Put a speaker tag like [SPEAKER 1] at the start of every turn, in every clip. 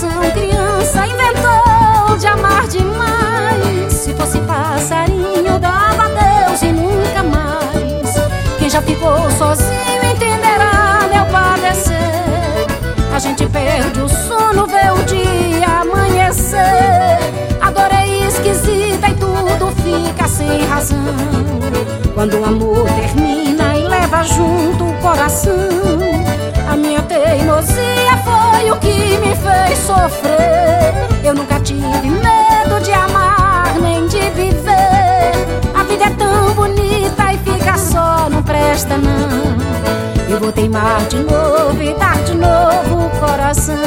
[SPEAKER 1] coração criança inventou de amar demais. Se fosse passarinho dava adeus e nunca mais. Quem já ficou sozinho entenderá meu padecer. A gente perde o sono, vê o dia amanhecer. A dor é esquisita e tudo fica sem razão. Quando o amor termina e leva junto o coração. A minha teimosia foi o que me fez sofrer. Eu nunca tive medo de amar nem de viver. A vida é tão bonita e fica só, não presta não. Eu vou teimar de novo e dar de novo o coração.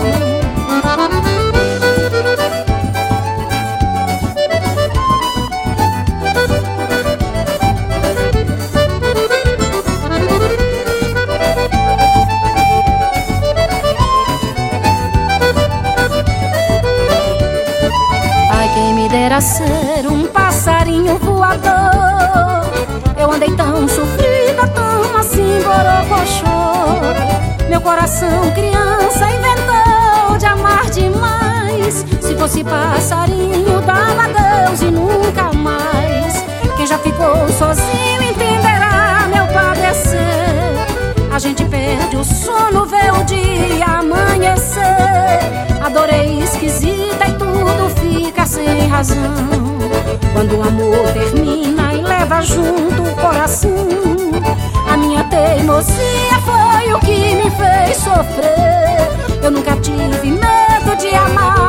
[SPEAKER 1] Dera ser um passarinho voador. Eu andei tão sofrida, tão assim borocochô. Meu coração criança inventou de amar demais. Se fosse passarinho dava adeus e nunca mais. Quem já ficou sozinho entenderá meu padecer. A gente perde o sono, vê o dia amanhecer. A dor é esquisita e tudo fica sem razão. Quando o amor termina e leva junto o coração. A minha teimosia foi o que me fez sofrer. Eu nunca tive medo de amar